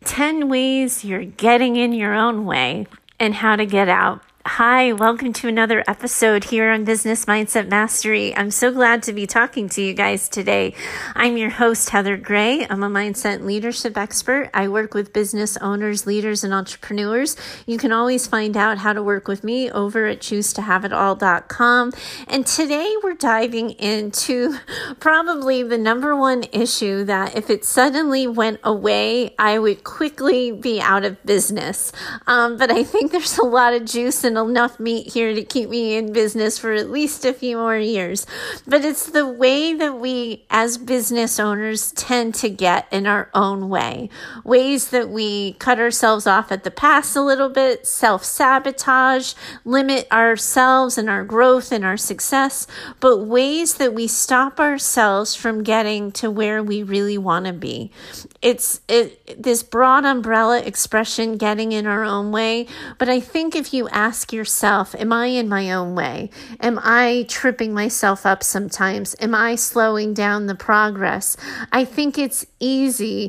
10 ways you're getting in your own way and how to get out. Hi, welcome to another episode here on Business Mindset Mastery. I'm so glad to be talking to you guys today. I'm your host, Heather Gray. I'm a mindset and leadership expert. I work with business owners, leaders, and entrepreneurs. You can always find out how to work with me over at choosetohaveitall.com. And today we're diving into probably the number one issue that if it suddenly went away, I would quickly be out of business. But I think there's a lot of juice and enough meat here to keep me in business for at least a few more years. But it's the way that we as business owners tend to get in our own way. Ways that we cut ourselves off at the pass a little bit, self-sabotage, limit ourselves and our growth and our success, but ways that we stop ourselves from getting to where we really want to be. It's this broad umbrella expression, getting in our own way. But I think if you ask yourself, am I in my own way? Am I tripping myself up sometimes? Am I slowing down the progress? I think it's easy.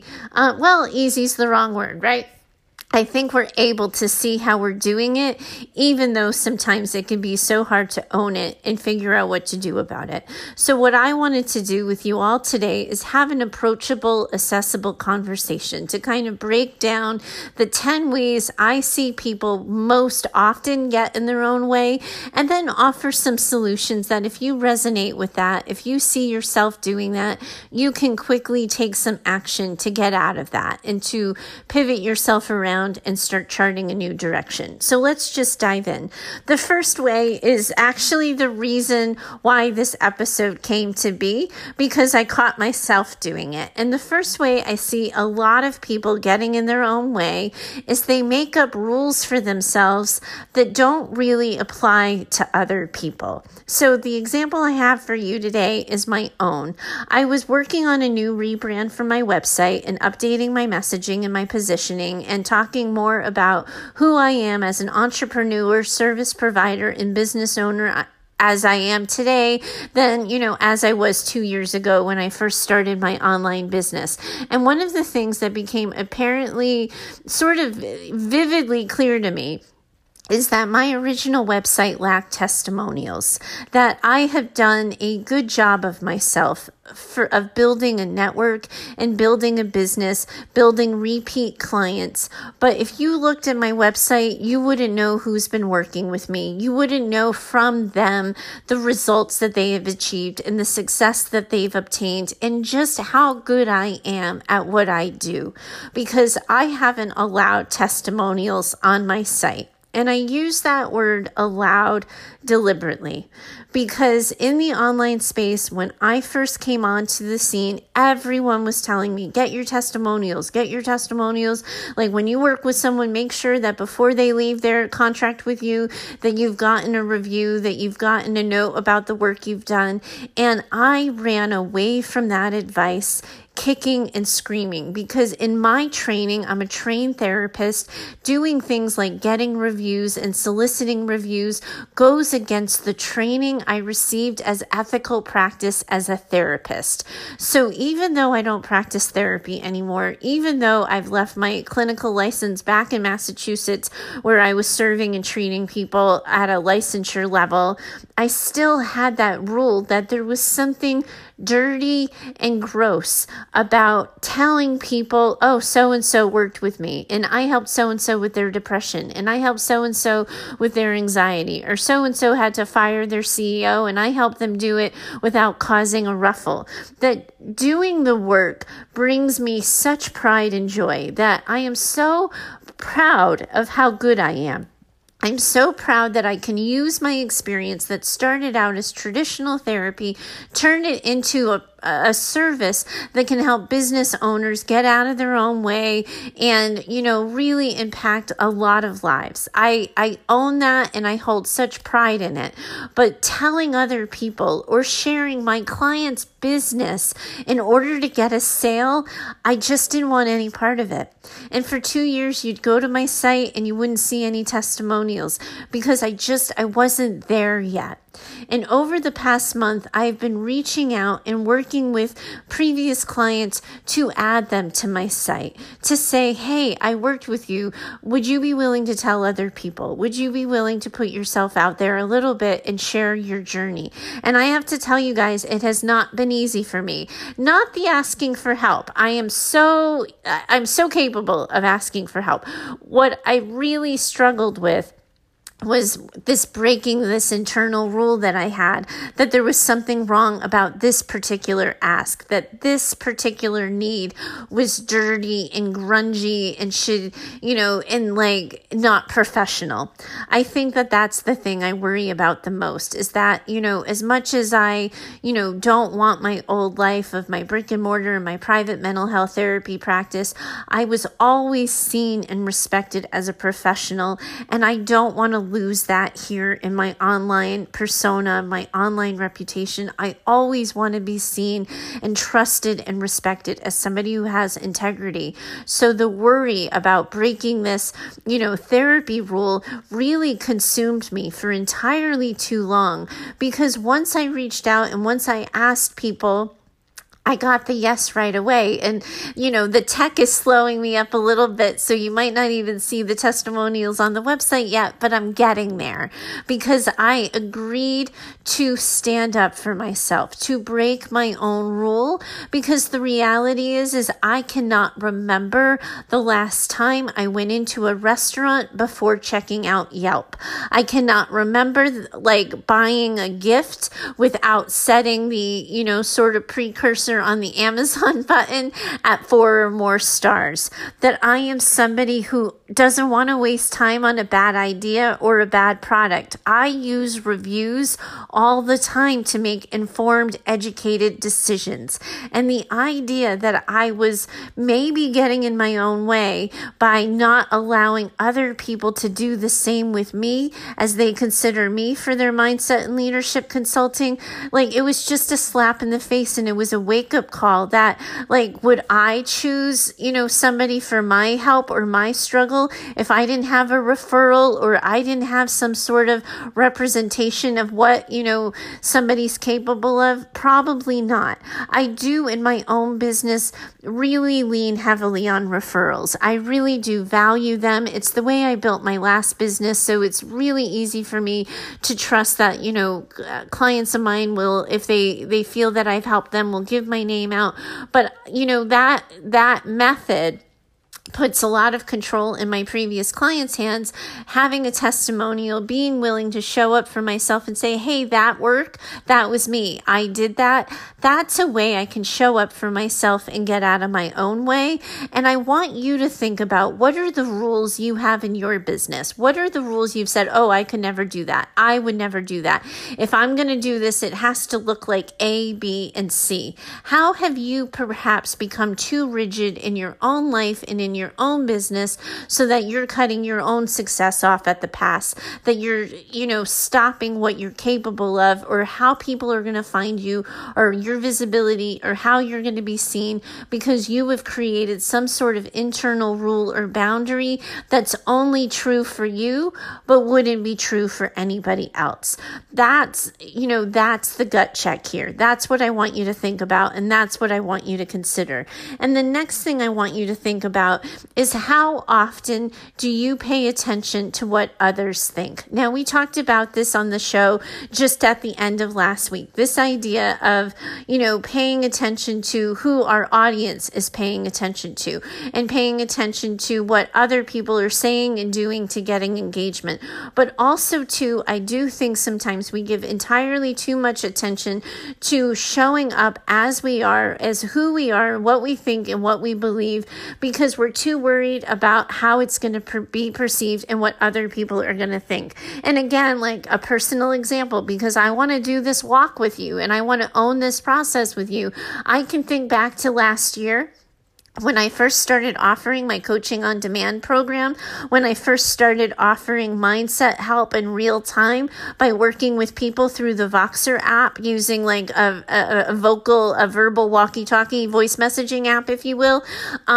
Easy is the wrong word, right? I think we're able to see how we're doing it, even though sometimes it can be so hard to own it and figure out what to do about it. So what I wanted to do with you all today is have an approachable, accessible conversation to kind of break down the 10 ways I see people most often get in their own way, and then offer some solutions that if you resonate with that, if you see yourself doing that, you can quickly take some action to get out of that and to pivot yourself around and start charting a new direction. So let's just dive in. The first way is actually the reason why this episode came to be, because I caught myself doing it. And the first way I see a lot of people getting in their own way is they make up rules for themselves that don't really apply to other people. So the example I have for you today is my own. I was working on a new rebrand for my website and updating my messaging and my positioning and talking more about who I am as an entrepreneur, service provider, and business owner as I am today than, as I was 2 years ago when I first started my online business. And one of the things that became apparently sort of vividly clear to me is that my original website lacked testimonials, that I have done a good job of myself of building a network and building a business, building repeat clients. But if you looked at my website, you wouldn't know who's been working with me. You wouldn't know from them the results that they have achieved and the success that they've obtained and just how good I am at what I do, because I haven't allowed testimonials on my site. And I use that word allowed deliberately because in the online space, when I first came onto the scene, everyone was telling me, get your testimonials, get your testimonials. Like when you work with someone, make sure that before they leave their contract with you, that you've gotten a review, that you've gotten a note about the work you've done. And I ran away from that advice, kicking and screaming, because in my training, I'm a trained therapist. Doing things like getting reviews and soliciting reviews goes against the training I received as ethical practice as a therapist. So even though I don't practice therapy anymore, even though I've left my clinical license back in Massachusetts where I was serving and treating people at a licensure level, I still had that rule that there was something dirty and gross about telling people, oh, so-and-so worked with me and I helped so-and-so with their depression and I helped so-and-so with their anxiety, or so-and-so had to fire their CEO and I helped them do it without causing a ruffle. That doing the work brings me such pride and joy that I am so proud of how good I am. I'm so proud that I can use my experience that started out as traditional therapy, turn it into a service that can help business owners get out of their own way and, really impact a lot of lives. I own that and I hold such pride in it. But telling other people or sharing my client's business in order to get a sale, I just didn't want any part of it. And for 2 years, you'd go to my site and you wouldn't see any testimonials because I wasn't there yet. And over the past month, I've been reaching out and working working with previous clients to add them to my site, to say, hey, I worked with you. Would you be willing to tell other people? Would you be willing to put yourself out there a little bit and share your journey? And I have to tell you guys, it has not been easy for me. Not the asking for help. I'm so capable of asking for help. What I really struggled with was this breaking this internal rule that I had, that there was something wrong about this particular ask, that this particular need was dirty and grungy and should, and like not professional. I think that that's the thing I worry about the most, is that, as much as I, don't want my old life of my brick and mortar and my private mental health therapy practice, I was always seen and respected as a professional, and I don't want to lose that here in my online persona, my online reputation. I always want to be seen and trusted and respected as somebody who has integrity. So the worry about breaking this, therapy rule really consumed me for entirely too long, because once I reached out and once I asked people, I got the yes right away. And, the tech is slowing me up a little bit, so you might not even see the testimonials on the website yet, but I'm getting there because I agreed to stand up for myself, to break my own rule, because the reality is I cannot remember the last time I went into a restaurant before checking out Yelp. I cannot remember buying a gift without setting the, sort of precursor on the Amazon button at 4 or more stars. That I am somebody who doesn't want to waste time on a bad idea or a bad product. I use reviews all the time to make informed, educated decisions. And the idea that I was maybe getting in my own way by not allowing other people to do the same with me as they consider me for their mindset and leadership consulting, it was just a slap in the face, and it was a wake-up call that, would I choose, somebody for my help or my struggle if I didn't have a referral or I didn't have some sort of representation of what, somebody's capable of? Probably not. I do in my own business really lean heavily on referrals. I really do value them. It's the way I built my last business, so it's really easy for me to trust that, clients of mine will, if they feel that I've helped them, will give my name out. But, that method puts a lot of control in my previous clients' hands. Having a testimonial, being willing to show up for myself and say, hey, that worked. That was me. I did that. That's a way I can show up for myself and get out of my own way. And I want you to think about, what are the rules you have in your business? What are the rules you've said, oh, I could never do that. I would never do that. If I'm going to do this, it has to look like A, B, and C. How have you perhaps become too rigid in your own life and in your own business so that you're cutting your own success off at the pass, that you're, stopping what you're capable of, or how people are going to find you, or your visibility, or how you're going to be seen, because you have created some sort of internal rule or boundary that's only true for you, but wouldn't be true for anybody else. That's the gut check here. That's what I want you to think about, and that's what I want you to consider. And the next thing I want you to think about is, how often do you pay attention to what others think? Now, we talked about this on the show just at the end of last week. This idea of, paying attention to who our audience is paying attention to, and paying attention to what other people are saying and doing to getting engagement. But also, too, I do think sometimes we give entirely too much attention to showing up as we are, as who we are, what we think, and what we believe, because we're too worried about how it's going to be perceived and what other people are going to think. And again, like a personal example, because I want to do this walk with you and I want to own this process with you, I can think back to last year when I first started offering my coaching on demand program, when I first started offering mindset help in real time by working with people through the Voxer app, using like a verbal walkie-talkie voice messaging app, if you will,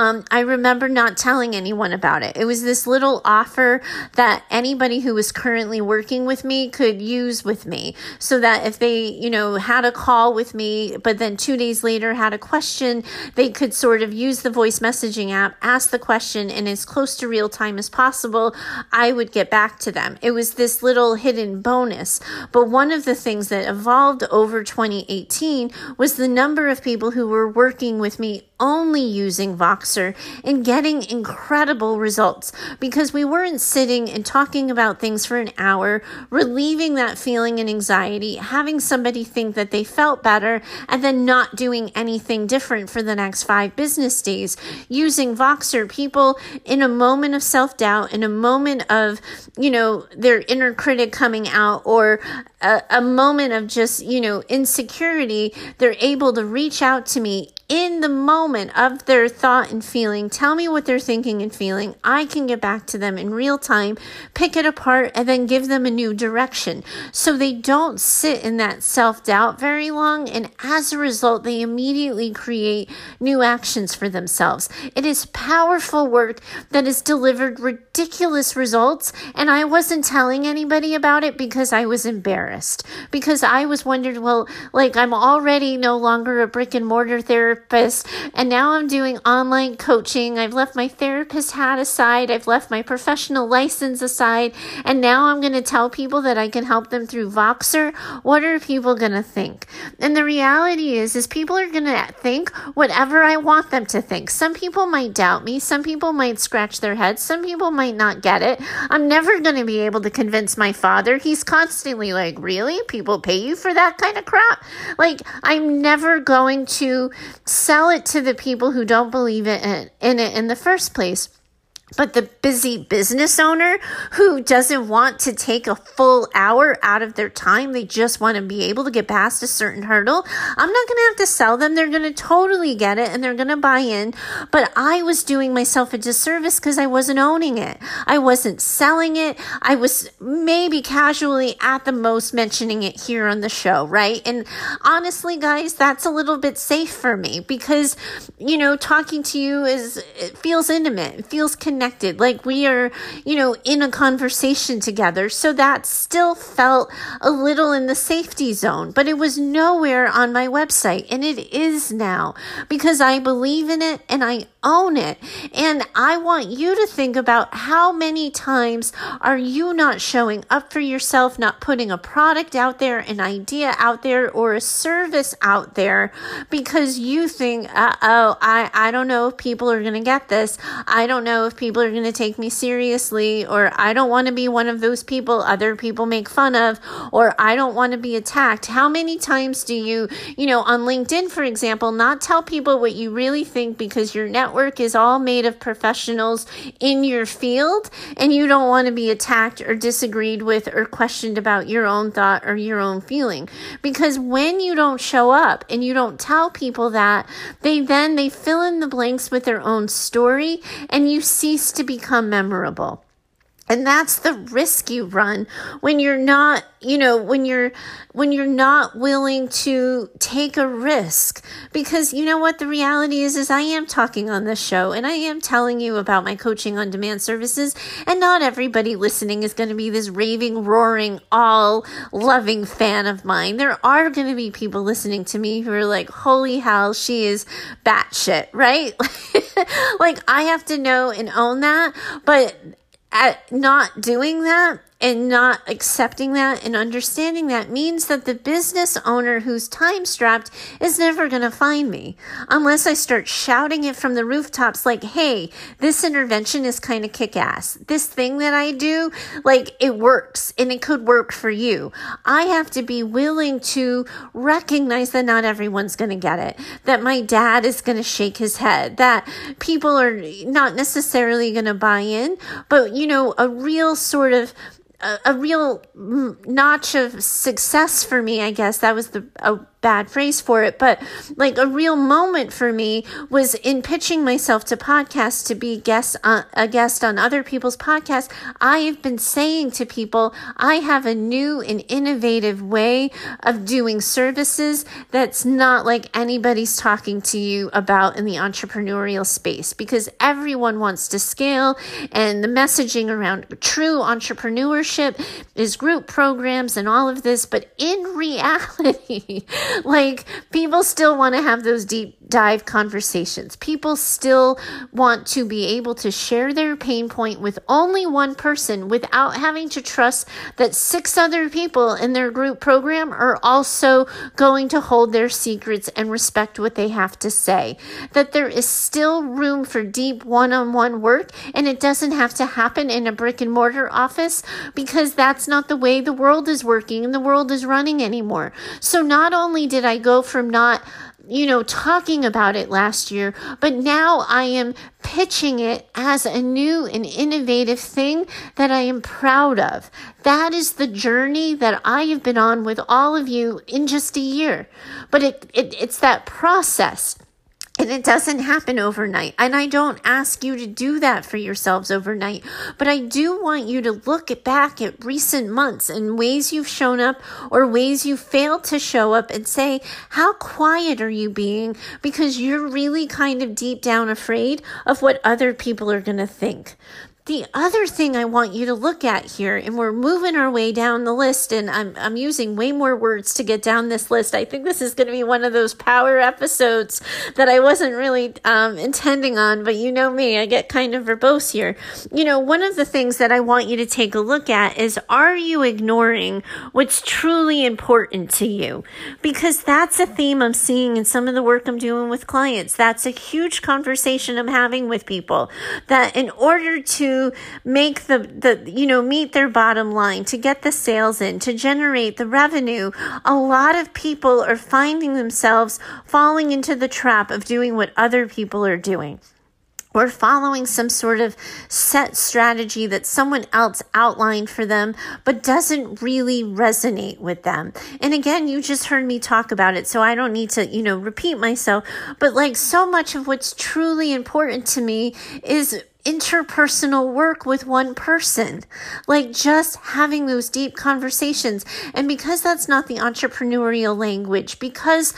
I remember not telling anyone about it. It was this little offer that anybody who was currently working with me could use with me, so that if they, had a call with me, but then 2 days later had a question, they could sort of use the voice messaging app, ask the question, and as close to real time as possible, I would get back to them. It was this little hidden bonus. But one of the things that evolved over 2018 was the number of people who were working with me only using Voxer and getting incredible results, because we weren't sitting and talking about things for an hour, relieving that feeling and anxiety, having somebody think that they felt better, and then not doing anything different for the next 5 business days. Using Voxer, people in a moment of self-doubt, in a moment of, their inner critic coming out, or a moment of just, insecurity, they're able to reach out to me in the moment of their thought and feeling, tell me what they're thinking and feeling. I can get back to them in real time, pick it apart, and then give them a new direction. So they don't sit in that self-doubt very long, and as a result, they immediately create new actions for themselves. It is powerful work that has delivered ridiculous results, and I wasn't telling anybody about it because I was embarrassed, because I was wondered, I'm already no longer a brick and mortar therapist, and now I'm doing online coaching. I've left my therapist hat aside. I've left my professional license aside. And now I'm going to tell people that I can help them through Voxer. What are people going to think? And the reality is people are going to think whatever I want them to think. Some people might doubt me. Some people might scratch their heads. Some people might not get it. I'm never going to be able to convince my father. He's constantly like, really? People pay you for that kind of crap? I'm never going to sell it to the people who don't believe in it in the first place. But the busy business owner who doesn't want to take a full hour out of their time, they just want to be able to get past a certain hurdle, I'm not going to have to sell them. They're going to totally get it and they're going to buy in. But I was doing myself a disservice because I wasn't owning it. I wasn't selling it. I was maybe casually at the most mentioning it here on the show, right? And honestly, guys, that's a little bit safe for me because, talking to you it feels intimate. It feels connected. Like we are, in a conversation together. So that still felt a little in the safety zone, but it was nowhere on my website. And it is now because I believe in it and I own it. And I want you to think about how many times are you not showing up for yourself, not putting a product out there, an idea out there, or a service out there because you think, I don't know if people are going to get this. I don't know if people are going to take me seriously, or I don't want to be one of those people other people make fun of, or I don't want to be attacked. How many times do you, on LinkedIn, for example, not tell people what you really think because your network is all made of professionals in your field and you don't want to be attacked or disagreed with or questioned about your own thought or your own feeling? Because when you don't show up and you don't tell people that, they fill in the blanks with their own story and you cease to become memorable. And that's the risk you run when you're not, when you're not willing to take a risk. Because you know what the reality is I am talking on this show and I am telling you about my coaching on demand services. And not everybody listening is going to be this raving, roaring, all loving fan of mine. There are going to be people listening to me who are like, holy hell, she is batshit, right? I have to know and own that. But at not doing that and not accepting that and understanding that means that the business owner who's time-strapped is never going to find me unless I start shouting it from the rooftops like, hey, this intervention is kind of kick-ass. This thing that I do, it works and it could work for you. I have to be willing to recognize that not everyone's going to get it, that my dad is going to shake his head, that people are not necessarily going to buy in, but, a real sort of a real notch of success for me, I guess that was a bad phrase for it, but like a real moment for me was in pitching myself to podcasts to be a guest on other people's podcasts. I have been saying to people, I have a new and innovative way of doing services that's not like anybody's talking to you about in the entrepreneurial space, because everyone wants to scale, and the messaging around true entrepreneurship is group programs and all of this. But in reality, like, people still want to have those deep dive conversations. People still want to be able to share their pain point with only one person without having to trust that 6 other people in their group program are also going to hold their secrets and respect what they have to say. That there is still room for deep one-on-one work, and it doesn't have to happen in a brick and mortar office, because that's not the way the world is working and the world is running anymore. So not only did I go from not talking about it last year, but now I am pitching it as a new and innovative thing that I am proud of. That is the journey that I have been on with all of you in just a year. But it's that process. And it doesn't happen overnight. And I don't ask you to do that for yourselves overnight. But I do want you to look back at recent months and ways you've shown up or ways you failed to show up and say, how quiet are you being? Because you're really kind of deep down afraid of what other people are going to think. The other thing I want you to look at here, and we're moving our way down the list, and I'm using way more words to get down this list. I think this is going to be one of those power episodes that I wasn't really intending on, but you know me, I get kind of verbose here. One of the things that I want you to take a look at is, are you ignoring what's truly important to you? Because that's a theme I'm seeing in some of the work I'm doing with clients. That's a huge conversation I'm having with people, that in order to make meet their bottom line, to get the sales in, to generate the revenue, a lot of people are finding themselves falling into the trap of doing what other people are doing. Or following some sort of set strategy that someone else outlined for them, but doesn't really resonate with them. And again, you just heard me talk about it, so I don't need to, repeat myself. But like, so much of what's truly important to me is interpersonal work with one person, like just having those deep conversations. And because that's not the entrepreneurial language, because,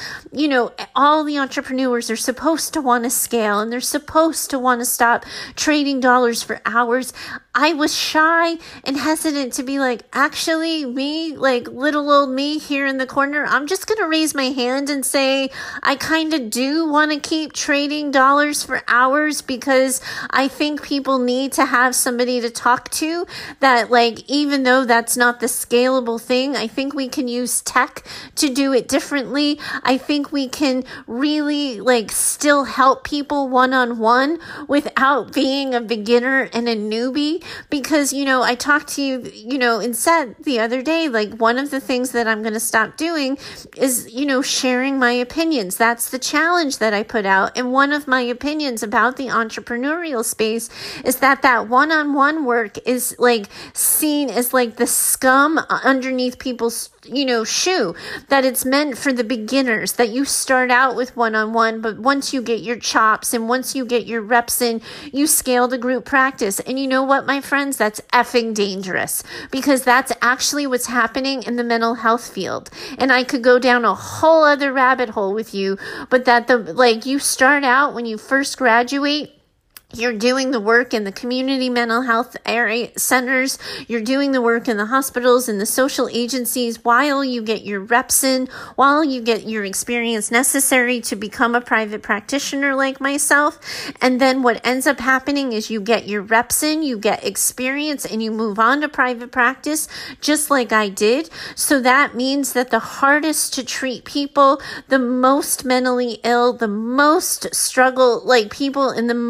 all the entrepreneurs are supposed to want to scale and they're supposed to want to stop trading dollars for hours, I was shy and hesitant to be like, actually, me, like little old me here in the corner, I'm just going to raise my hand and say, I kind of do want to keep trading dollars for hours, because I think people need to have somebody to talk to, that like, even though that's not the scalable thing, I think we can use tech to do it differently. I think we can really like still help people one-on-one without being a beginner and a newbie. Because, I talked to you, and said the other day, like, one of the things that I'm going to stop doing is, sharing my opinions. That's the challenge that I put out. And one of my opinions about the entrepreneurial space is that one-on-one work is like seen as like the scum underneath people's shoe, that it's meant for the beginners, that you start out with one-on-one, but once you get your chops and once you get your reps in, you scale the group practice. And you know what, my friends, that's effing dangerous, because that's actually what's happening in the mental health field. And I could go down a whole other rabbit hole with you, but that you start out when you first graduate, you're doing the work in the community mental health area centers. You're doing the work in the hospitals and the social agencies while you get your reps in, while you get your experience necessary to become a private practitioner like myself. And then what ends up happening is you get your reps in, you get experience, and you move on to private practice, just like I did. So that means that the hardest to treat people, the most mentally ill, the most struggle, like people in the most amount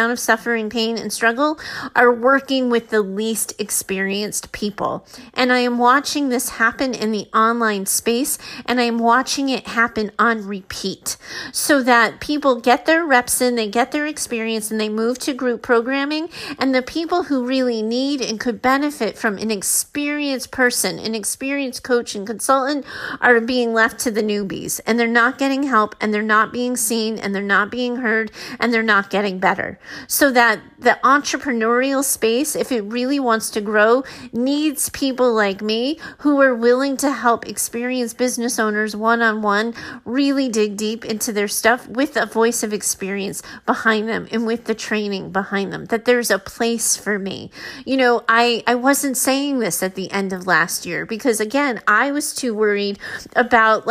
amount of suffering, pain, and struggle are working with the least experienced people. And I am watching this happen in the online space, and I am watching it happen on repeat, so that people get their reps in, they get their experience, and they move to group programming. And the people who really need and could benefit from an experienced person, an experienced coach and consultant, are being left to the newbies, and they're not getting help, and they're not being seen, and they're not being heard, and they're not getting better. So that the entrepreneurial space, if it really wants to grow, needs people like me who are willing to help experienced business owners one-on-one really dig deep into their stuff with a voice of experience behind them and with the training behind them, that there's a place for me. You know, I wasn't saying this at the end of last year because, again, I was too worried about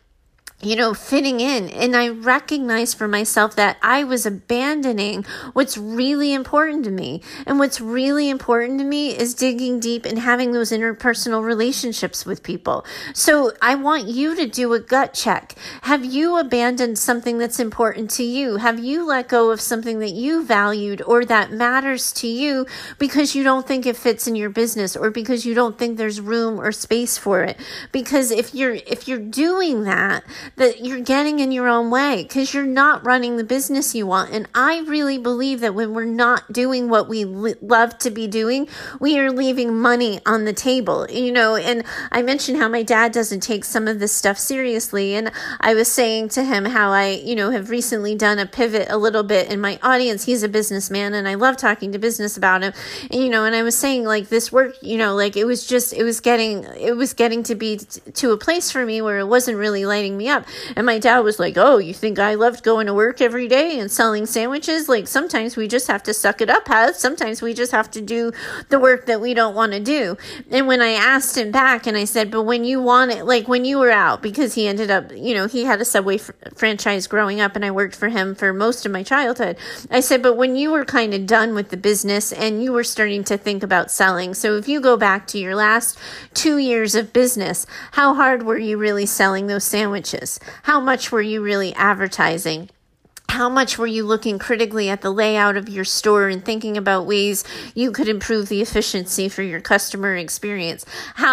fitting in. And I recognized for myself that I was abandoning what's really important to me. And what's really important to me is digging deep and having those interpersonal relationships with people. So I want you to do a gut check. Have you abandoned something that's important to you? Have you let go of something that you valued or that matters to you because you don't think it fits in your business, or because you don't think there's room or space for it? Because if you're doing that you're getting in your own way, because you're not running the business you want. And I really believe that when we're not doing what we love to be doing, we are leaving money on the table, and I mentioned how my dad doesn't take some of this stuff seriously. And I was saying to him how I, have recently done a pivot a little bit in my audience. He's a businessman, and I love talking to business about him. And, and I was saying this work, it was getting to be to a place for me where it wasn't really lighting me up. And my dad was like, oh, you think I loved going to work every day and selling sandwiches? Sometimes we just have to suck it up, Heath. Sometimes we just have to do the work that we don't want to do. And when I asked him back and I said, but when you want it, when you were out, because he ended up, he had a Subway franchise growing up, and I worked for him for most of my childhood. I said, but when you were kind of done with the business and you were starting to think about selling, so if you go back to your last 2 years of business, how hard were you really selling those sandwiches? How much were you really advertising? How much were you looking critically at the layout of your store and thinking about ways you could improve the efficiency for your customer experience?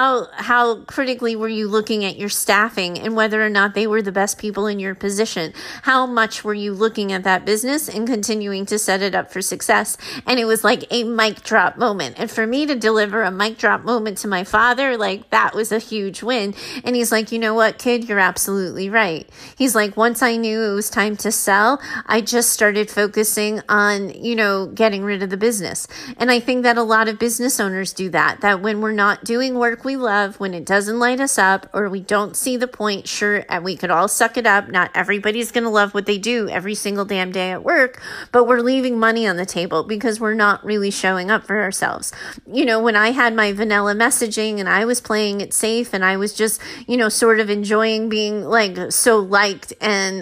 How critically were you looking at your staffing and whether or not they were the best people in your position? How much were you looking at that business and continuing to set it up for success? And it was like a mic drop moment. And for me to deliver a mic drop moment to my father, that was a huge win. And he's like, you know what, kid, you're absolutely right. He's like, once I knew it was time to sell, I just started focusing on, getting rid of the business. And I think that a lot of business owners do that when we're not doing work we love, when it doesn't light us up, or we don't see the point, sure, and we could all suck it up. Not everybody's going to love what they do every single damn day at work, but we're leaving money on the table because we're not really showing up for ourselves. When I had my vanilla messaging and I was playing it safe and I was just, sort of enjoying being so liked and,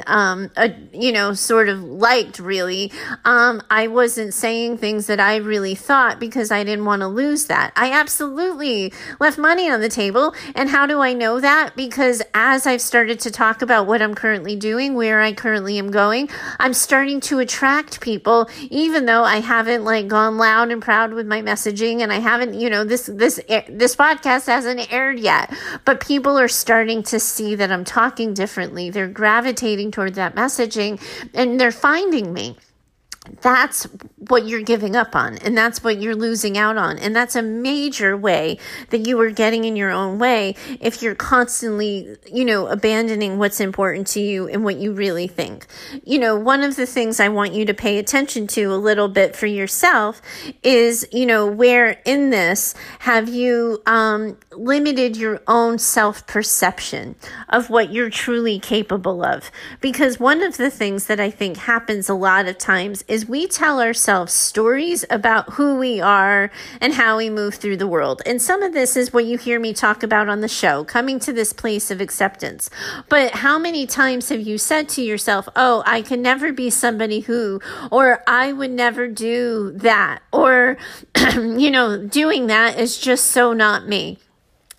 sort of liked really, I wasn't saying things that I really thought because I didn't want to lose that. I absolutely left money on the table. And how do I know that? Because as I've started to talk about what I'm currently doing, where I currently am going, I'm starting to attract people, even though I haven't gone loud and proud with my messaging, and I haven't, this podcast hasn't aired yet, but people are starting to see that I'm talking differently. They're gravitating toward that messaging, and they're finding me. That's what you're giving up on, and that's what you're losing out on. And that's a major way that you are getting in your own way if you're constantly, abandoning what's important to you and what you really think. One of the things I want you to pay attention to a little bit for yourself is, where in this have you limited your own self-perception of what you're truly capable of? Because one of the things that I think happens a lot of times is we tell ourselves stories about who we are and how we move through the world. And some of this is what you hear me talk about on the show, coming to this place of acceptance. But how many times have you said to yourself, oh, I can never be somebody who, or I would never do that, or, doing that is just so not me.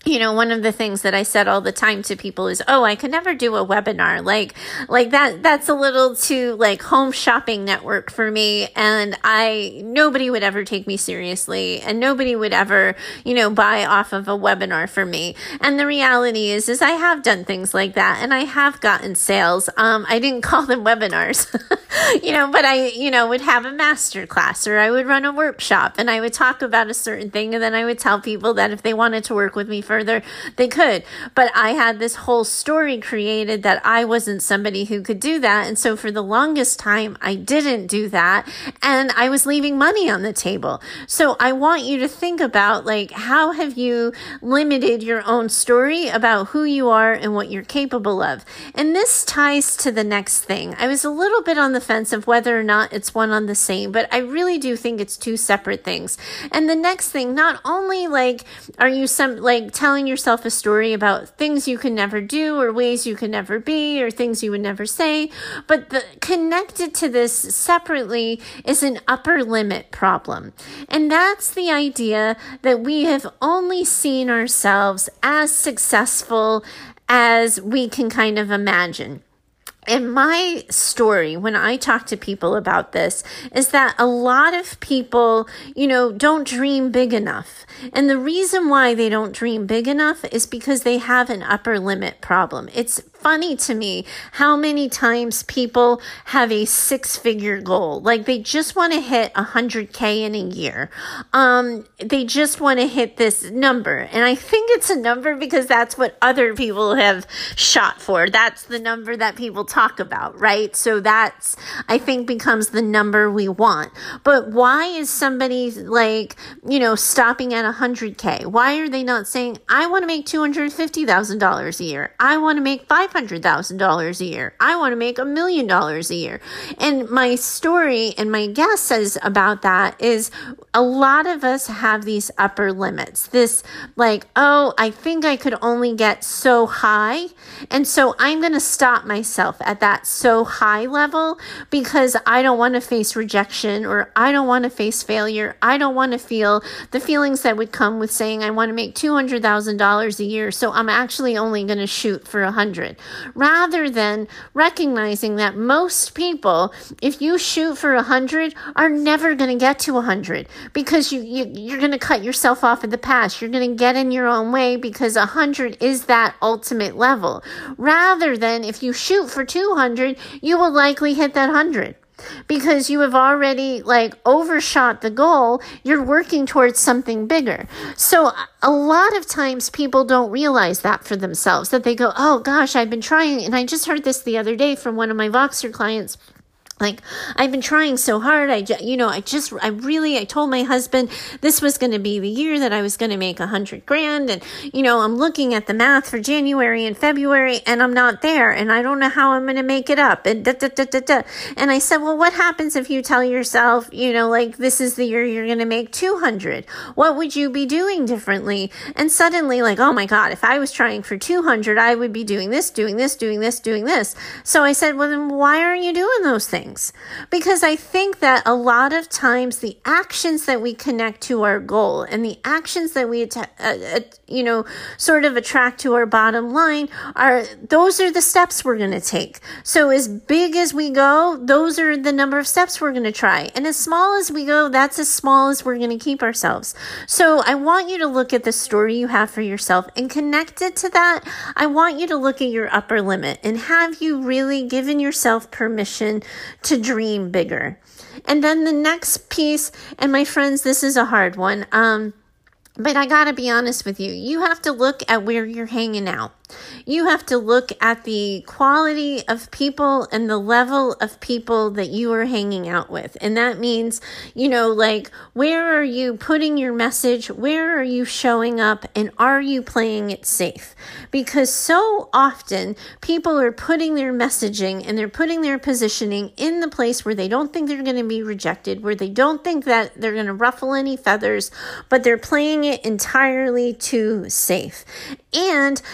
one of the things that I said all the time to people is, I could never do a webinar. Like that's a little too like home shopping network for me. And nobody would ever take me seriously, and nobody would ever, buy off of a webinar for me. And the reality is I have done things like that, and I have gotten sales. I didn't call them webinars, but I, would have a master class, or I would run a workshop, and I would talk about a certain thing. And then I would tell people that if they wanted to work with me further, they could. But I had this whole story created that I wasn't somebody who could do that. And so for the longest time, I didn't do that. And I was leaving money on the table. So I want you to think about, like, how have you limited your own story about who you are and what you're capable of? And this ties to the next thing. I was a little bit on the fence of whether or not it's one on the same, but I really do think it's two separate things. And the next thing, not only like, are you telling yourself a story about things you can never do, or ways you can never be, or things you would never say, but connected to this separately is an upper limit problem. And that's the idea that we have only seen ourselves as successful as we can kind of imagine. And my story, when I talk to people about this, is that a lot of people, don't dream big enough. And the reason why they don't dream big enough is because they have an upper limit problem. It's funny to me how many times people have a 6-figure goal. Like, they just want to hit 100K in a year. They just want to hit this number. And I think it's a number because that's what other people have shot for. That's the number that people talk about, right? So that's, I think, becomes the number we want. But why is somebody stopping at 100K? Why are they not saying, I want to make $250,000 a year. I want to make $500,000 a year. I want to make $1 million a year. And my story and my guess is about that is a lot of us have these upper limits. This I think I could only get so high. And so I'm going to stop myself at that so high level because I don't want to face rejection, or I don't want to face failure. I don't want to feel the feelings that would come with saying I want to make $200,000 a year. So I'm actually only going to shoot for 100. Rather than recognizing that most people, if you shoot for 100, are never going to get to 100 because you're going to cut yourself off at the pass. You're going to get in your own way because 100 is that ultimate level. Rather than if you shoot for 200, you will likely hit that 100. Because you have already overshot the goal, you're working towards something bigger. So a lot of times people don't realize that for themselves, that they go, oh gosh, I've been trying. And I just heard this the other day from one of my Voxer clients. I've been trying so hard. I told my husband this was going to be the year that I was going to make $100,000. And, I'm looking at the math for January and February and I'm not there. And I don't know how I'm going to make it up. And And I said, well, what happens if you tell yourself, this is the year you're going to make 200? What would you be doing differently? And suddenly oh my God, if I was trying for 200, I would be doing this, doing this, doing this, doing this. So I said, well, then why aren't you doing those things? Because I think that a lot of times the actions that we connect to our goal and the actions that we, sort of attract to our bottom line those are the steps we're going to take. So as big as we go, those are the number of steps we're going to try. And as small as we go, that's as small as we're going to keep ourselves. So I want you to look at the story you have for yourself and connected to that. I want you to look at your upper limit and have you really given yourself permission to dream bigger. And then the next piece, and my friends, this is a hard one, but I gotta be honest with you. You have to look at where you're hanging out. You have to look at the quality of people and the level of people that you are hanging out with. And that means, where are you putting your message? Where are you showing up? And are you playing it safe? Because so often people are putting their messaging and they're putting their positioning in the place where they don't think they're going to be rejected, where they don't think that they're going to ruffle any feathers, but they're playing it entirely too safe. And they're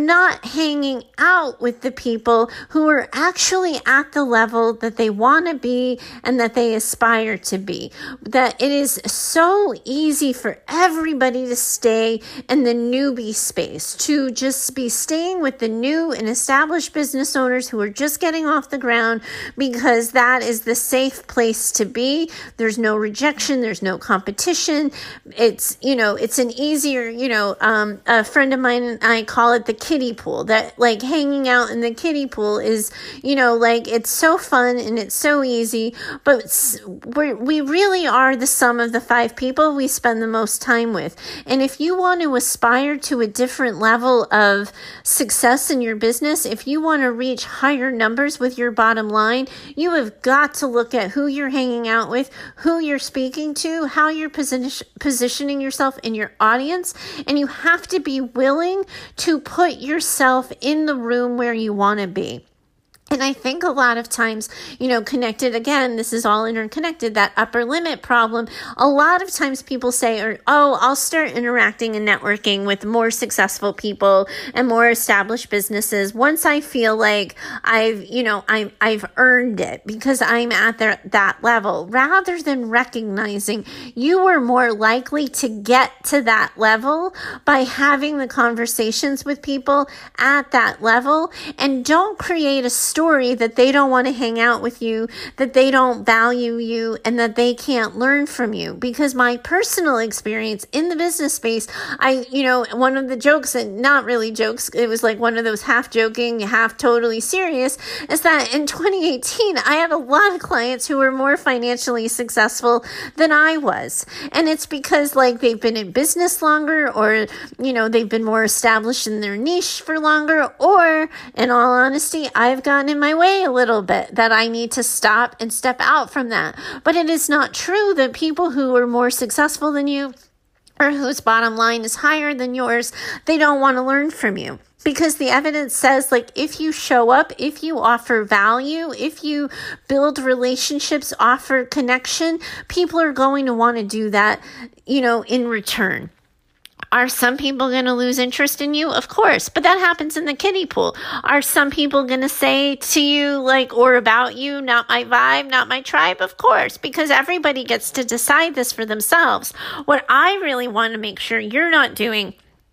not hanging out with the people who are actually at the level that they want to be and that they aspire to be. That it is so easy for everybody to stay in the newbie space, to just be staying with the new and established business owners who are just getting off the ground, because that is the safe place to be. There's no rejection. There's no competition. It's an easier, a friend of mine and I call it the kiddie pool. That like hanging out in the kiddie pool is, it's so fun and it's so easy, but we really are the sum of the 5 people we spend the most time with. And if you want to aspire to a different level of success in your business, if you want to reach higher numbers with your bottom line, you have got to look at who you're hanging out with, who you're speaking to, how you're positioning yourself in your audience, and you have to be willing to put yourself in the room where you want to be. And I think a lot of times, connected, again, this is all interconnected, that upper limit problem. A lot of times people say, I'll start interacting and networking with more successful people and more established businesses once I feel like I've earned it because I'm at that level, rather than recognizing you are more likely to get to that level by having the conversations with people at that level. And don't create a story that they don't want to hang out with you, that they don't value you, and that they can't learn from you. Because my personal experience in the business space, one of the jokes, and not really jokes, it was like one of those half joking, half totally serious, is that in 2018, I had a lot of clients who were more financially successful than I was. And it's because they've been in business longer, or, they've been more established in their niche for longer, or in all honesty, I've gotten in my way a little bit, that I need to stop and step out from that. But it is not true that people who are more successful than you, or whose bottom line is higher than yours, they don't want to learn from you. Because the evidence says, if you show up, if you offer value, if you build relationships, offer connection, people are going to want to do that, in return. Are some people going to lose interest in you? Of course, but that happens in the kiddie pool. Are some people going to say to you, or about you, not my vibe, not my tribe? Of course, because everybody gets to decide this for themselves. What I really want to make sure you're not doing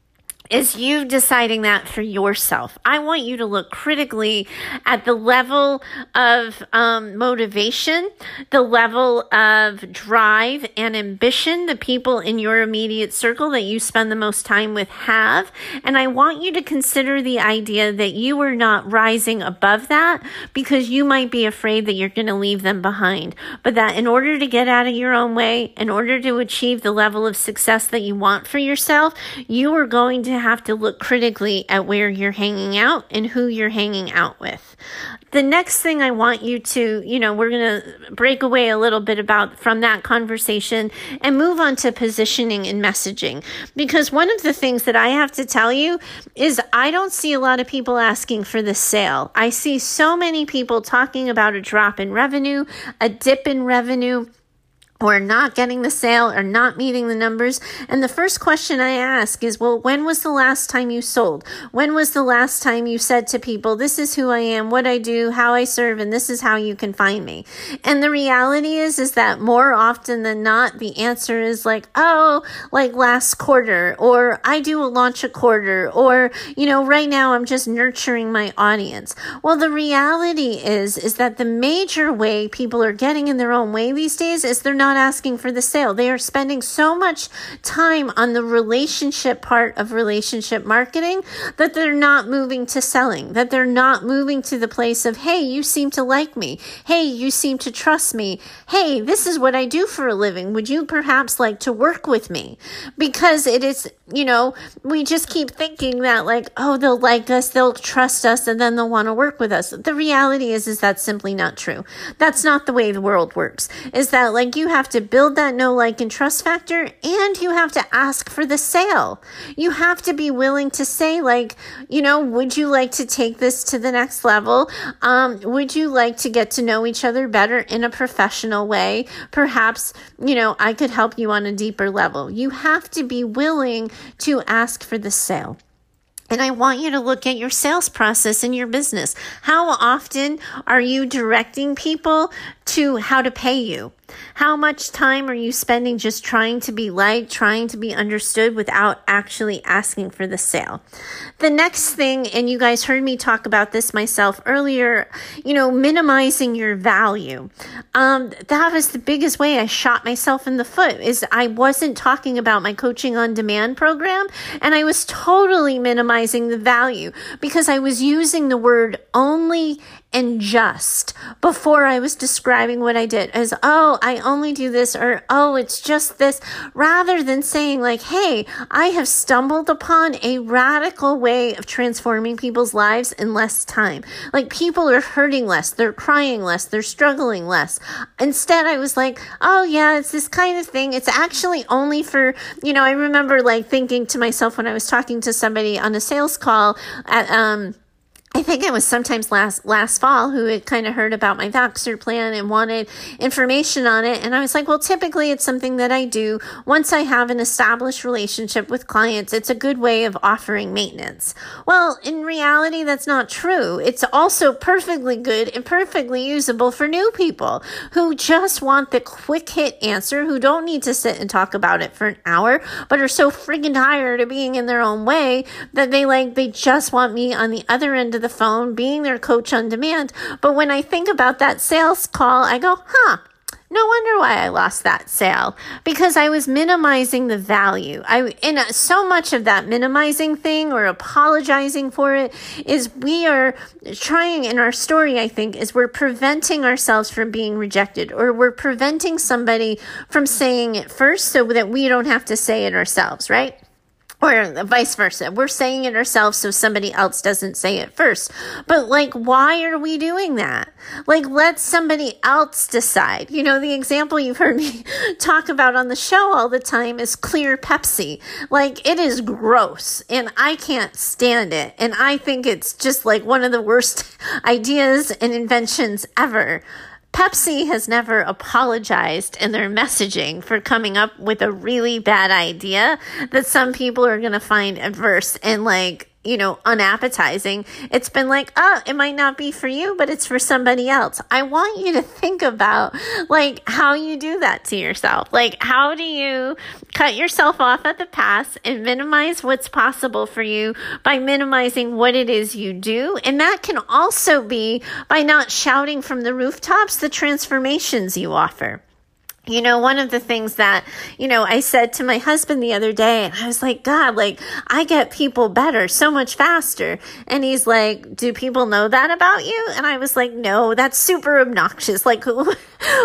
is you deciding that for yourself. I want you to look critically at the level of motivation, the level of drive and ambition the people in your immediate circle that you spend the most time with have. And I want you to consider the idea that you are not rising above that because you might be afraid that you're going to leave them behind. But that in order to get out of your own way, in order to achieve the level of success that you want for yourself, you are going to have to look critically at where you're hanging out and who you're hanging out with. The next thing I want you to, we're going to break away a little bit from that conversation and move on to positioning and messaging. Because one of the things that I have to tell you is I don't see a lot of people asking for the sale. I see so many people talking about a drop in revenue, a dip in revenue, or not getting the sale, or not meeting the numbers. And the first question I ask is, well, when was the last time you sold? When was the last time you said to people, this is who I am, what I do, how I serve, and this is how you can find me? And the reality is that more often than not, the answer is last quarter, or I do a launch a quarter, or, right now I'm just nurturing my audience. Well, the reality is that the major way people are getting in their own way these days is they're not asking for the sale. They are spending so much time on the relationship part of relationship marketing that they're not moving to selling, that they're not moving to the place of, hey, you seem to like me. Hey, you seem to trust me. Hey, this is what I do for a living. Would you perhaps like to work with me? Because it is, we just keep thinking that they'll like us, they'll trust us, and then they'll want to work with us. The reality is that's simply not true. That's not the way the world works. Is that you have to build that know, like, and trust factor, and you have to ask for the sale. You have to be willing to say, would you like to take this to the next level? Would you like to get to know each other better in a professional way? Perhaps, I could help you on a deeper level. You have to be willing to ask for the sale. And I want you to look at your sales process in your business. How often are you directing people to how to pay you? How much time are you spending just trying to be liked, trying to be understood without actually asking for the sale? The next thing, and you guys heard me talk about this myself earlier, minimizing your value. That was the biggest way I shot myself in the foot, is I wasn't talking about my coaching on demand program, and I was totally minimizing the value because I was using the word only and just before I was describing what I did as, oh, I only do this, or, oh, it's just this, rather than saying like, hey, I have stumbled upon a radical way of transforming people's lives in less time. Like, people are hurting less, they're crying less, they're struggling less. Instead, I was like, oh yeah, it's this kind of thing. It's actually only for, I remember like thinking to myself when I was talking to somebody on a sales call at, I think it was sometimes last fall, who had kind of heard about my Voxer plan and wanted information on it. And I was like, well, typically it's something that I do once I have an established relationship with clients. It's a good way of offering maintenance. Well, in reality, that's not true. It's also perfectly good and perfectly usable for new people who just want the quick hit answer, who don't need to sit and talk about it for an hour, but are so friggin' tired of being in their own way that they just want me on the other end of the phone, being their coach on demand. But when I think about that sales call, I go, no wonder why I lost that sale, because I was minimizing the value. So much of that minimizing thing or apologizing for it is we are trying in our story, I think, is we're preventing ourselves from being rejected, or we're preventing somebody from saying it first so that we don't have to say it ourselves, right? Or vice versa. We're saying it ourselves so somebody else doesn't say it first. But why are we doing that? Let somebody else decide. The example you've heard me talk about on the show all the time is clear Pepsi. It is gross and I can't stand it. And I think it's just one of the worst ideas and inventions ever. Pepsi has never apologized in their messaging for coming up with a really bad idea that some people are going to find adverse and unappetizing. It's been it might not be for you, but it's for somebody else. I want you to think about how you do that to yourself. How do you cut yourself off at the pass and minimize what's possible for you by minimizing what it is you do? And that can also be by not shouting from the rooftops the transformations you offer. One of the things that, I said to my husband the other day, and I was like, God, I get people better so much faster. And he's like, do people know that about you? And I was like, no, that's super obnoxious. Who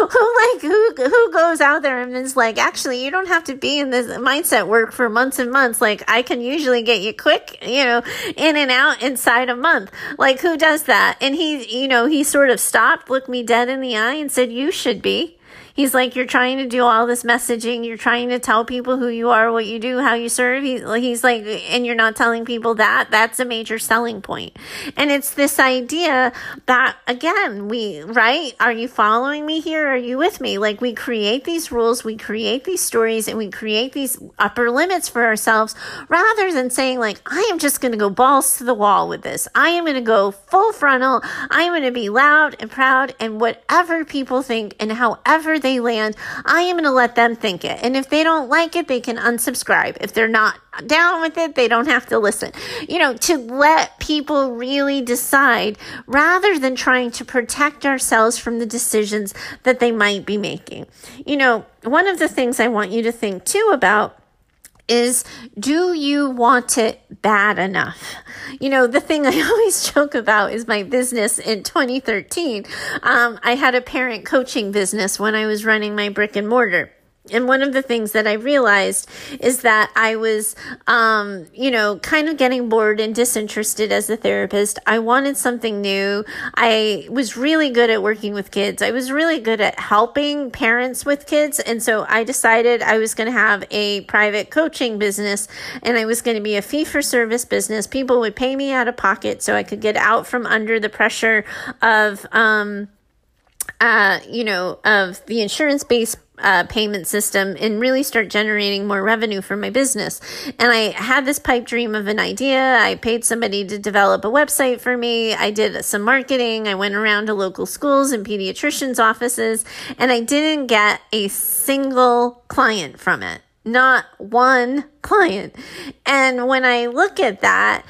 goes out there and is like, actually, you don't have to be in this mindset work for months and months. I can usually get you quick, in and out inside a month. Who does that? And he sort of stopped, looked me dead in the eye and said, you should be. He's like, you're trying to do all this messaging. You're trying to tell people who you are, what you do, how you serve. He's like, and you're not telling people that. That's a major selling point. And it's this idea that, again, right? Are you following me here? Are you with me? We create these rules, we create these stories, and we create these upper limits for ourselves rather than saying I am just going to go balls to the wall with this. I am going to go full frontal. I am going to be loud and proud, and whatever people think and however they land, I am going to let them think it. And if they don't like it, they can unsubscribe. If they're not down with it, they don't have to listen. To let people really decide rather than trying to protect ourselves from the decisions that they might be making. One of the things I want you to think too about is, do you want it bad enough? The thing I always joke about is my business in 2013. I had a parent coaching business when I was running my brick and mortar. And one of the things that I realized is that I was, kind of getting bored and disinterested as a therapist. I wanted something new. I was really good at working with kids. I was really good at helping parents with kids. And so I decided I was going to have a private coaching business, and I was going to be a fee-for-service business. People would pay me out of pocket so I could get out from under the pressure of, of the insurance-based payment system and really start generating more revenue for my business. And I had this pipe dream of an idea. I paid somebody to develop a website for me. I did some marketing. I went around to local schools and pediatricians' offices, and I didn't get a single client from it. Not one client. And when I look at that,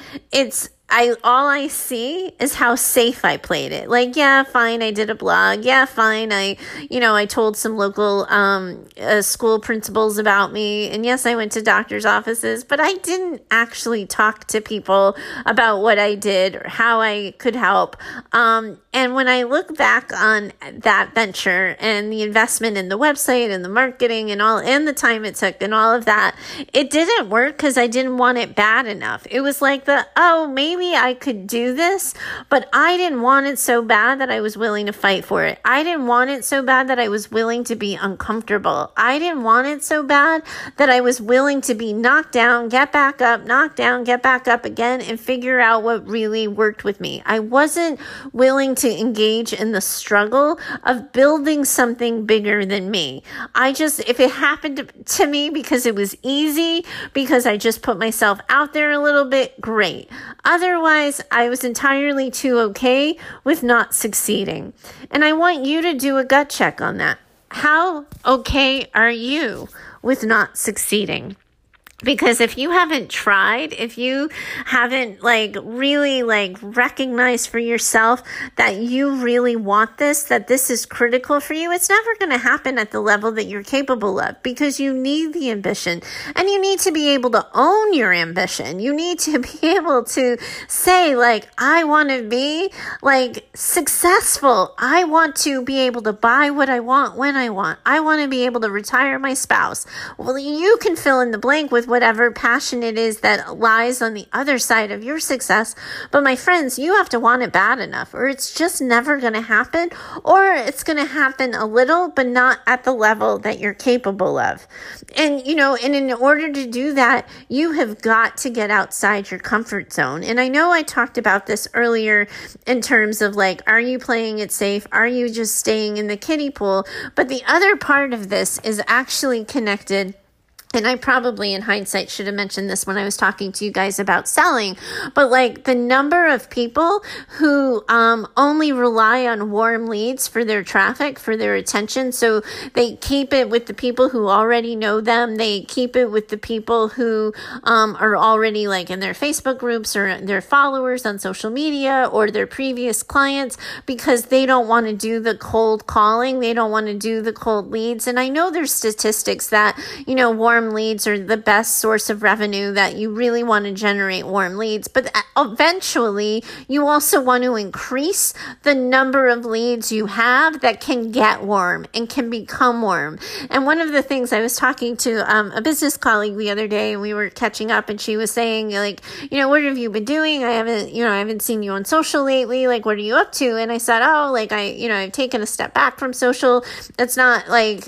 all I see is how safe I played it. Like, yeah, fine, I did a blog. Yeah, fine, I told some local school principals about me. And yes, I went to doctor's offices, but I didn't actually talk to people about what I did or how I could help. And when I look back on that venture and the investment in the website and the marketing and the time it took and all of that, it didn't work because I didn't want it bad enough. It was like maybe I could do this, but I didn't want it so bad that I was willing to fight for it. I didn't want it so bad that I was willing to be uncomfortable. I didn't want it so bad that I was willing to be knocked down, get back up, knocked down, get back up again, and figure out what really worked with me. I wasn't willing to engage in the struggle of building something bigger than me. If it happened to me because it was easy, because I just put myself out there a little bit, great. Otherwise, I was entirely too okay with not succeeding. And I want you to do a gut check on that. How okay are you with not succeeding? Because if you haven't tried, if you haven't really recognized for yourself that you really want this, that this is critical for you, it's never going to happen at the level that you're capable of, because you need the ambition and you need to be able to own your ambition. You need to be able to say, I want to be successful. I want to be able to buy what I want when I want. I want to be able to retire my spouse. Well, you can fill in the blank with whatever passion it is that lies on the other side of your success. But my friends, you have to want it bad enough, or it's just never going to happen, or it's going to happen a little, but not at the level that you're capable of. And in order to do that, you have got to get outside your comfort zone. And I know I talked about this earlier in terms of are you playing it safe? Are you just staying in the kiddie pool? But the other part of this is actually connected. And I probably, in hindsight, should have mentioned this when I was talking to you guys about selling. But the number of people who only rely on warm leads for their traffic, for their attention. So they keep it with the people who already know them. They keep it with the people who are already in their Facebook groups or their followers on social media or their previous clients, because they don't want to do the cold calling. They don't want to do the cold leads. And I know there's statistics that, warm leads are the best source of revenue, that you really want to generate warm leads. But eventually, you also want to increase the number of leads you have that can get warm and can become warm. And one of the things, I was talking to a business colleague the other day, and we were catching up, and she was saying, what have you been doing? I haven't seen you on social lately. What are you up to? And I said, I've taken a step back from social. It's not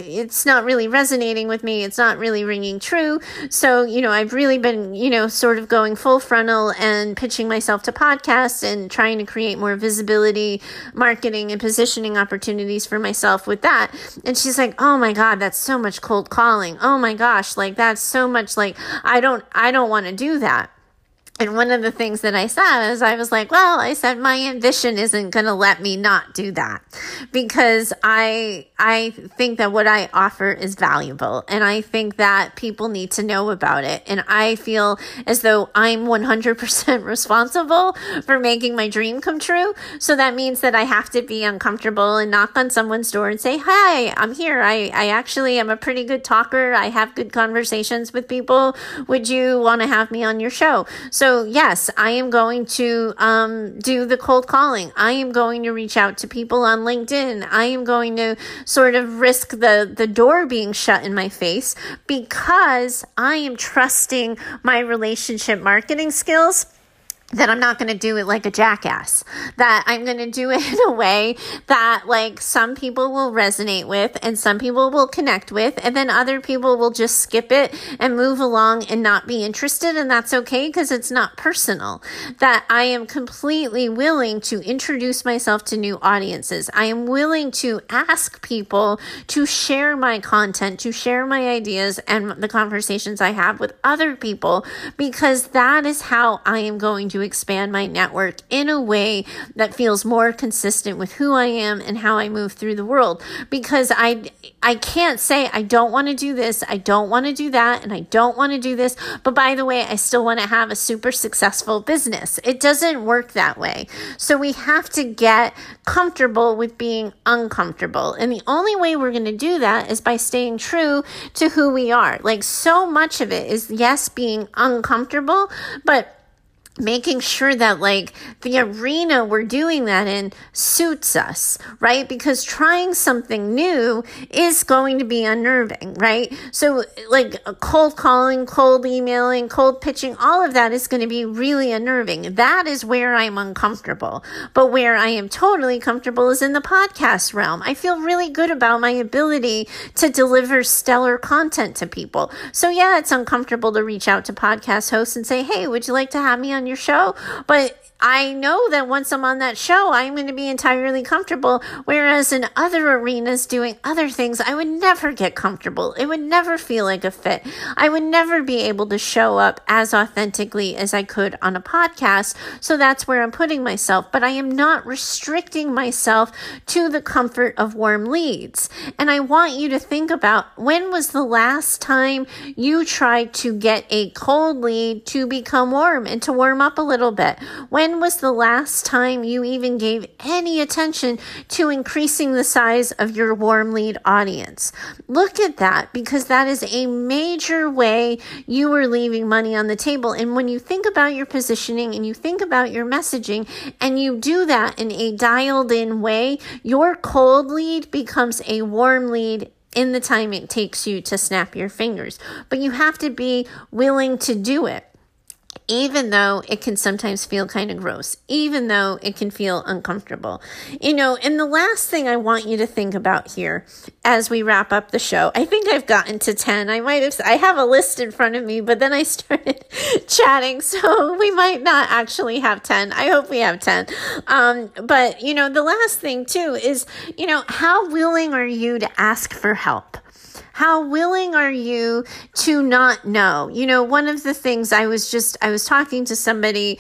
really resonating with me. It's not really ringing true. So, I've really been, sort of going full frontal and pitching myself to podcasts and trying to create more visibility, marketing, and positioning opportunities for myself with that. And she's like, oh my God, that's so much cold calling. Oh my gosh, that's so much I don't want to do that. And one of the things that I said is I was like, I said, my ambition isn't going to let me not do that, because I think that what I offer is valuable, and I think that people need to know about it. And I feel as though I'm 100% responsible for making my dream come true. So that means that I have to be uncomfortable and knock on someone's door and say, hi, I'm here. I actually am a pretty good talker. I have good conversations with people. Would you want to have me on your show? So yes, I am going to do the cold calling. I am going to reach out to people on LinkedIn. I am going to sort of risk the door being shut in my face, because I am trusting my relationship marketing skills that I'm not going to do it like a jackass, that I'm going to do it in a way that like some people will resonate with and some people will connect with, and then other people will just skip it and move along and not be interested. And that's okay, because it's not personal. That I am completely willing to introduce myself to new audiences. I am willing to ask people to share my content, to share my ideas and the conversations I have with other people, because that is how I am going to expand my network in a way that feels more consistent with who I am and how I move through the world. Because I can't say I don't want to do this, I don't want to do that, and I don't want to do this, but by the way, I still want to have a super successful business. It doesn't work that way. So we have to get comfortable with being uncomfortable. And the only way we're going to do that is by staying true to who we are. Like, so much of it is, yes, being uncomfortable, but making sure that like the arena we're doing that in suits us, right? Because trying something new is going to be unnerving, right? So like cold calling, cold emailing, cold pitching, all of that is going to be really unnerving. That is where I'm uncomfortable. But where I am totally comfortable is in the podcast realm. I feel really good about my ability to deliver stellar content to people. So yeah, it's uncomfortable to reach out to podcast hosts and say, hey, would you like to have me on your show? But I know that once I'm on that show, I'm going to be entirely comfortable. Whereas in other arenas doing other things, I would never get comfortable. It would never feel like a fit. I would never be able to show up as authentically as I could on a podcast. So that's where I'm putting myself. But I am not restricting myself to the comfort of warm leads. And I want you to think about, when was the last time you tried to get a cold lead to become warm and to warm up a little bit? When was the last time you even gave any attention to increasing the size of your warm lead audience? Look at that, because that is a major way you are leaving money on the table. And when you think about your positioning and you think about your messaging and you do that in a dialed in way, your cold lead becomes a warm lead in the time it takes you to snap your fingers. But you have to be willing to do it, even though it can sometimes feel kind of gross, even though it can feel uncomfortable. You know, and the last thing I want you to think about here as we wrap up the show, I think I've gotten to 10. I have a list in front of me, but then I started chatting, so we might not actually have 10. I hope we have 10. But, you know, the last thing too is, you know, how willing are you to ask for help? How willing are you to not know? You know, one of the things I was talking to somebody,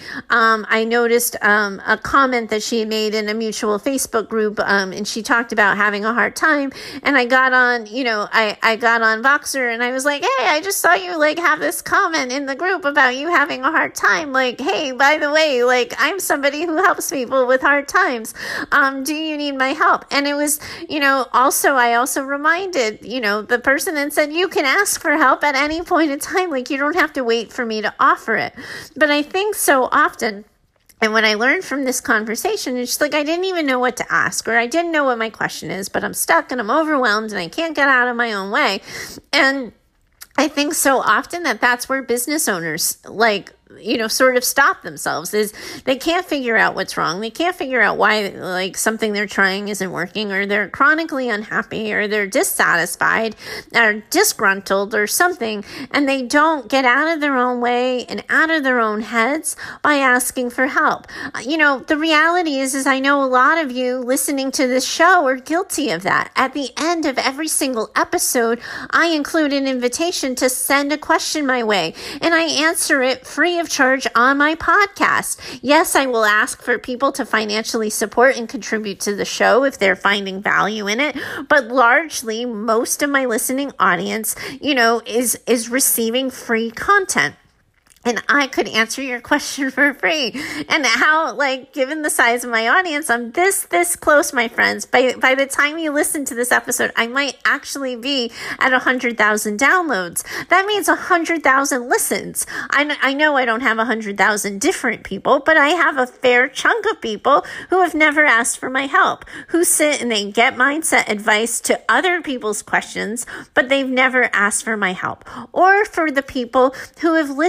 I noticed a comment that she had made in a mutual Facebook group, and she talked about having a hard time. And I got on, you know, I got on Voxer and I was like, hey, I just saw you like have this comment in the group about you having a hard time. Like, hey, by the way, like I'm somebody who helps people with hard times. Do you need my help? And it was, you know, I also reminded, you know, the person and said, you can ask for help at any point in time. Like, you don't have to wait for me to offer it. But I think so often, and when I learned from this conversation, it's just like, I didn't even know what to ask, or I didn't know what my question is, but I'm stuck and I'm overwhelmed and I can't get out of my own way. And I think so often that's where business owners, like, you know, sort of stop themselves, is they can't figure out what's wrong. They can't figure out why, like, something they're trying isn't working, or they're chronically unhappy, or they're dissatisfied or disgruntled or something. And they don't get out of their own way and out of their own heads by asking for help. You know, the reality is I know a lot of you listening to this show are guilty of that. At the end of every single episode, I include an invitation to send a question my way, and I answer it free of charge on my podcast. Yes, I will ask for people to financially support and contribute to the show if they're finding value in it, but largely most of my listening audience, you know, is receiving free content. And I could answer your question for free. And how, like, given the size of my audience, I'm this close, my friends. By the time you listen to this episode, I might actually be at 100,000 downloads. That means 100,000 listens. I know I don't have 100,000 different people, but I have a fair chunk of people who have never asked for my help, who sit and they get mindset advice to other people's questions, but they've never asked for my help. Or for the people who have listened to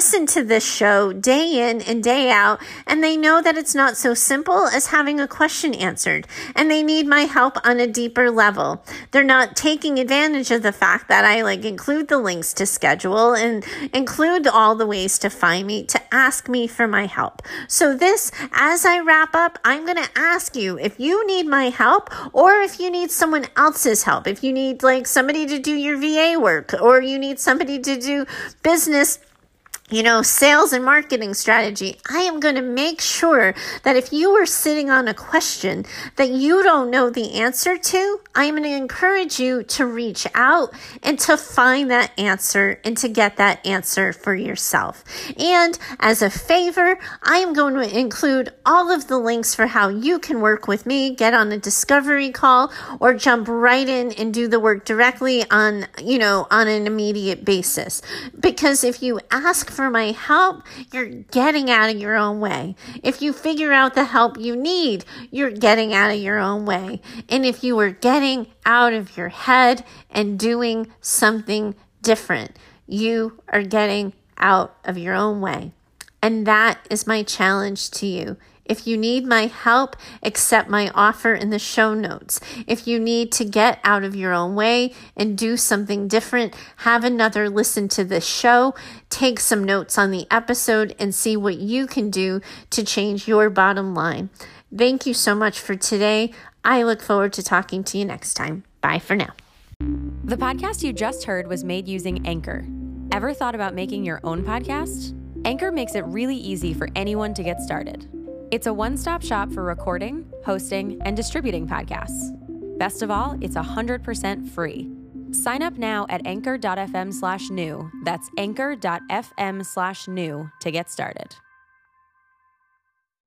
to this show day in and day out, and they know that it's not so simple as having a question answered, and they need my help on a deeper level. They're not taking advantage of the fact that I include the links to schedule and include all the ways to find me, to ask me for my help. So this, as I wrap up, I'm going to ask you if you need my help or if you need someone else's help. If you need somebody to do your VA work, or you need somebody to do business, sales and marketing strategy, I am going to make sure that if you are sitting on a question that you don't know the answer to, I'm going to encourage you to reach out and to find that answer and to get that answer for yourself. And as a favor, I am going to include all of the links for how you can work with me, get on a discovery call, or jump right in and do the work directly on an immediate basis. Because if you ask for my help, you're getting out of your own way. If you figure out the help you need, you're getting out of your own way. And if you are getting out of your head and doing something different, you are getting out of your own way. And that is my challenge to you. If you need my help, accept my offer in the show notes. If you need to get out of your own way and do something different, have another listen to this show, take some notes on the episode, and see what you can do to change your bottom line. Thank you so much for today. I look forward to talking to you next time. Bye for now. The podcast you just heard was made using Anchor. Ever thought about making your own podcast? Anchor makes it really easy for anyone to get started. It's a one-stop shop for recording, hosting, and distributing podcasts. Best of all, it's 100% free. Sign up now at anchor.fm/new. That's anchor.fm/new to get started.